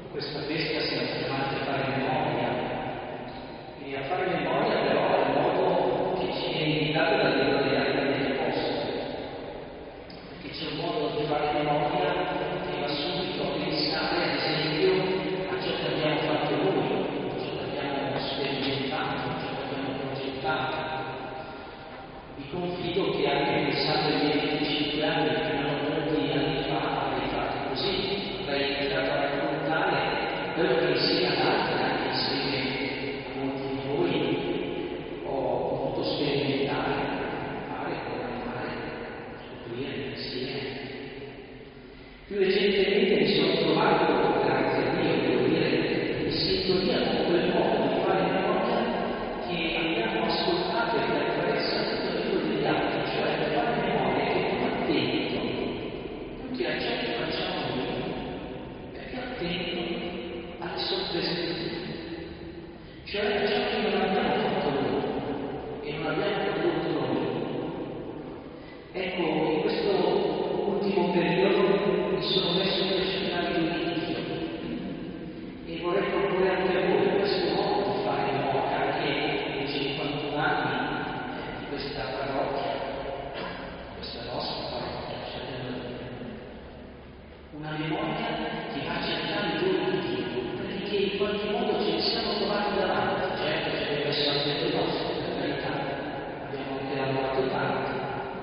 questa festa siamo chiamati a fare memoria, e a fare memoria però è il modo che ci è indicato dal libro degli Atti degli Apostoli, perché c'è un modo di fare memoria che va subito a pensare, ad esempio, a ciò che abbiamo fatto noi, a ciò che abbiamo sperimentato, a ciò che abbiamo progettato. Vi confido che anche pensando ai miei 25 anni, che erano molti anni fa, avrei fatto così, avrei iniziato a raccontare quello che insieme ad altri, anche insieme a molti di voi, ho potuto sperimentare, fare, programmare, scoprire insieme. Più recentemente mi sono trovato, grazie a Dio, devo dire, in sintonia con quel modo di fare memoria che abbiamo ascoltato e che attraversa tutto il libro degli Atti, cioè fare memoria che è attento più che a ciò che facciamo noi, è più attento alle sorprese di Dio, cioè a ciò che non abbiamo fatto noi e non abbiamo prodotto noi. Ecco, in questo ultimo periodo mi sono messo per scenario di inizio e vorrei proporre anche a voi questo modo di fare memoria, anche nei 51 anni di questa parrocchia, questa nostra parrocchia, una memoria che va a cercare i doni di Dio, perché in qualche modo ce li siamo trovati davanti, certo ci abbiamo messo anche le nostre, per carità, abbiamo anche lavorato tanto,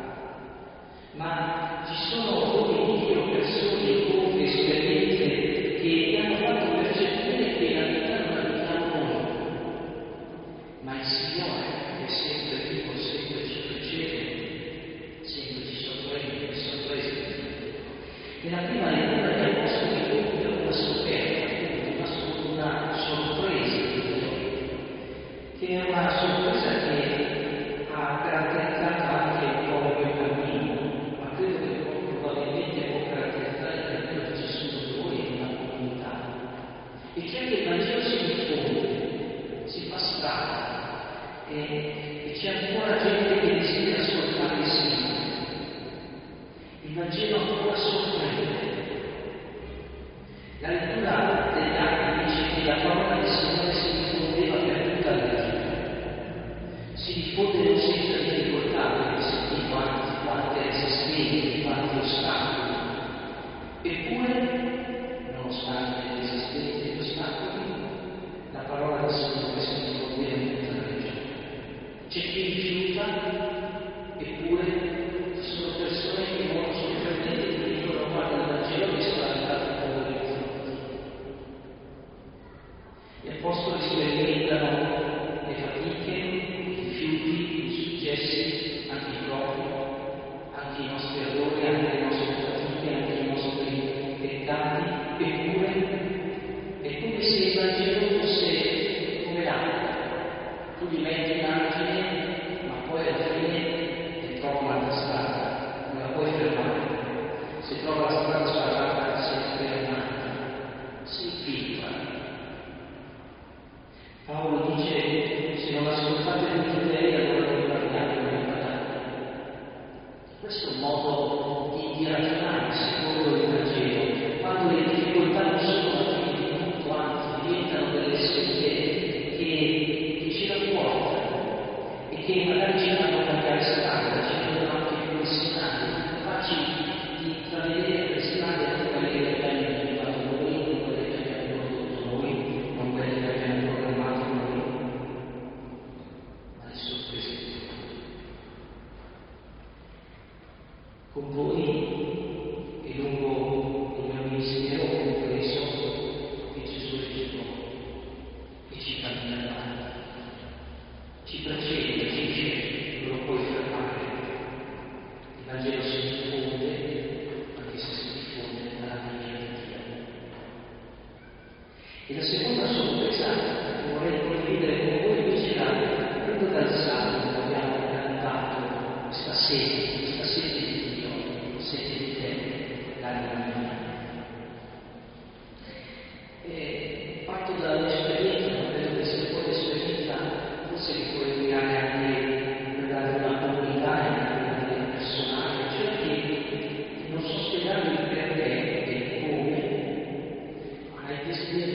ma ci sono doni di Dio, persone, incontri, esperienze che mi hanno fatto percepire che la vita non la viviamo noi, ma il Signore è sempre vivo, sempre ci precede, sempre ci sorprende, sorprese. Nella prima lettura degli Apostoli io ho una scoperta, una sorpresa di Dio, che è una sorpresa che ha caratterizzato anche un po' il mio cammino, ma credo che probabilmente può caratterizzare il cammino di ciascuno di voi in una comunità. E cioè che il Vangelo si diffonde, si fa strada e c'è ancora gente che desidera ascoltare il Signore. Il Vangelo ancora sorprende. La lettura degli Atti dice che la parola del Signore si diffondeva per tutta la terra. Si diffonde non senza difficoltà, perché sentivo anche quante resistenze, quanti ostacoli. Eppure, nonostante le resistenze e gli ostacoli, la parola del Signore si diffondeva in tutta la regione. C'è chi rifiuta, eppure ci sono persone che in modo sorprendente ti dicono: guarda, il Vangelo mi è spaventato un po' di fronte. Gli Apostoli sperimentano le fatiche, i rifiuti, i successi, anche i propri, anche i nostri errori, anche le nostre fatiche, anche i nostri peccati, eppure è come se il Vangelo fosse come l'acqua. Tu gli metti in argine, ma poi alla fine trova un'altra strada, non la puoi fermare. Se trova la strada sbarrata si ferma, si infiltra. Paolo dice: se non ascoltate tutti i giudei, allora non parliate, non imparate. Questo è un modo di ragionare secondo il Vangelo, quando le difficoltà non sono la fine di tutto, anzi diventano delle sfide che ci rafforzano e che magari ci fanno cambiare strada, ci rendono anche più messinati, capaci di intravedere le strade non quelle che abbiamo individuato noi, non quelle che abbiamo prodotto noi, non quelle che abbiamo programmato noi, ma le sorprese di Dio. Con voi e lungo il mio ministero ho compreso che Gesù è vivo e ci cammina davanti, ci precede, ci dice: non lo puoi fermare. Il Vangelo si diffonde, anche se si diffonde dalla vita di Dio. E la seconda sorpresa che vorrei condividere con voi invece era proprio dal Salmo che abbiamo cantato questa sete di Dio, sete di te, l'anima mia. E parto dall'esperienza, ma credo che sia poi l'esperienza forse che può indicare anche quella di una comunità e quella delle personali, cioè che non so spiegarvi il perché e il come, ma il desiderio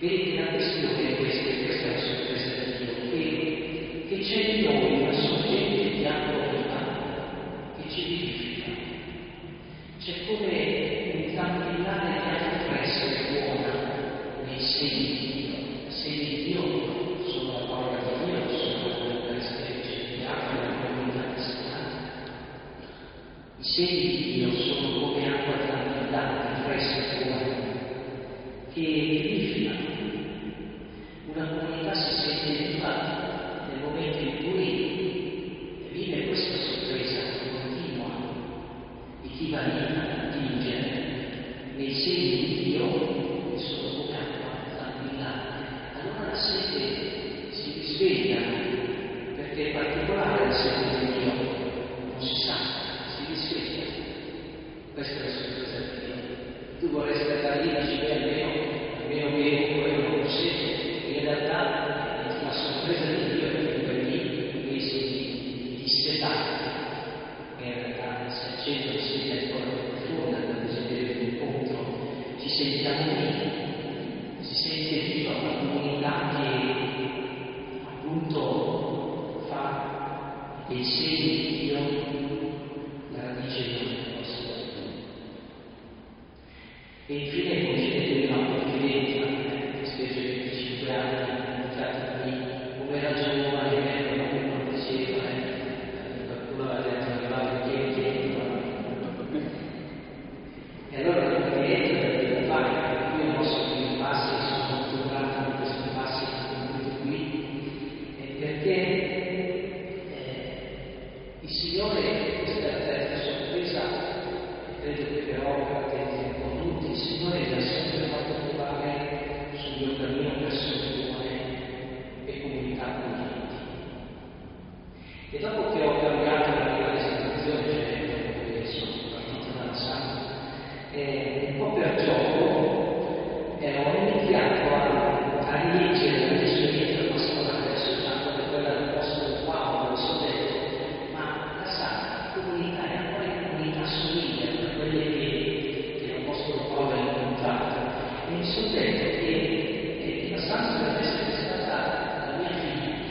Vedete, la questione è questa, e questa è la sorpresa di Dio, che c'è in noi una sorgente di acqua vita che ci vivifica. C'è come un cammellare di acqua fresca e buona nei segni di Dio. I segni di Dio sono la parola di Dio, sono la specie di acqua della comunità cristiana. I segni di Dio sono come acqua tranquillante, fresca e buona, che vivificano. Una comunità si sente viva nel momento in cui vive questa sorpresa continua di chi va lì a attingere nei segni di Dio che sono come acqua tranquillante. Allora la sete si risveglia, perché è particolare la sete di Dio, non si sa, si risveglia. Questa è la sorpresa di Dio. Tu vorresti andare lì e dici, almeno bevo quello non sete. In realtà la sorpresa di Dio è che per lì si dissetati, che in realtà si accende la sete ancora profonda del desiderio di incontro, ci sentiamo vivi, si sente viva una comunità che appunto fa dei segni di Dio la radice della nostra vita. E infine concedete una confidenza, specie 25 anni, come era giovane, non diceva, qualcuno aveva detto arrivato chiedi. E allora la confidenza deve fare, perché io non so più i passi, sono molto grato di questi passi qui, perché il Signore, questa è la terza sorpresa, credo che però caratterizza un po' tutti, il Signore ci ha sempre fatto trovare sul mio cammino persone buone e comunità contenti. E dopo che ho cambiato la mia situazione, cioè dopo che sono partito dalla Santa, un po' per gioco, ho iniziato a rileggere la mia esperienza pastorale associata a quella dell'Apostolo Paolo, mi sono detto, ma la Santa comunità è ancora in comunità somiglia a quelle che l'Apostolo Paolo ha incontrato. E mi sono detto che la Santa deve essere stata la mia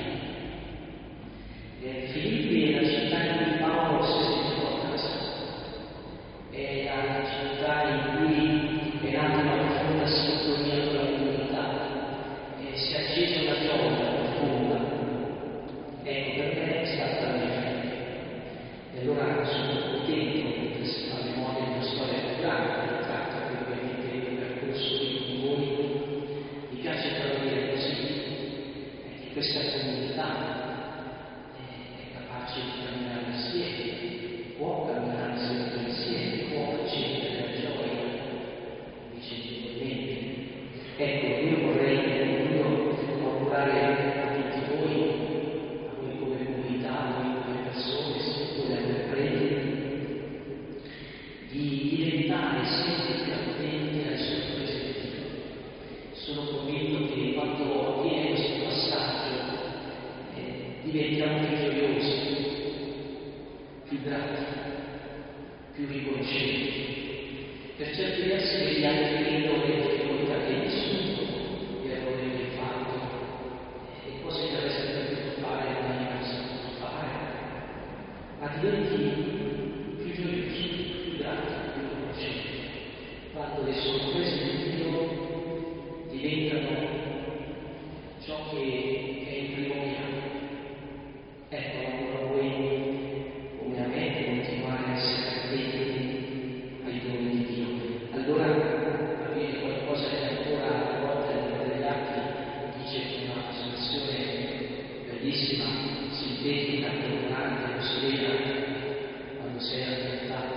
Filippi. Filippi è la città in cui Paolo si è sentito a casa, è la città in cui è nata una profonda sintonia con la comunità, e si è accesa una gioia profonda. Ecco, per me è stata la mia fede. E allora sono contento, mentre si fa memoria di una storia più grande, tratta che ovviamente il percorso qui con voi. Mi piace però dire così, che questa comunità è capace di camminare insieme, può camminare sempre insieme, può accendere la gioia vicendevolmente. Ecco, io vorrei augurare a tutti voi, a voi come comunità, a voi come persone, singole, come preti, di diventare sempre più attenti alle sorprese di Dio. Sono convinto che quando avviene questo passaggio diventiamo più gioiosi, più grati, più riconoscenti. Per certi versi vediamo finito le difficoltà che hai vissuto, gli errori che hai fatto, le cose che avresti potuto fare e non hai saputo fare, ma diventi più gioioso, più grato, più riconoscente, quando le sorprese di Dio diventano ciò che è in primo piano. Ecco, auguro a voi, come a me, continuare a essere attenti ai doni di Dio. Allora avviene qualcosa che ancora a volte degli atti dice una espressione bellissima, sintetica, perdonante, considera quando sei addormentato.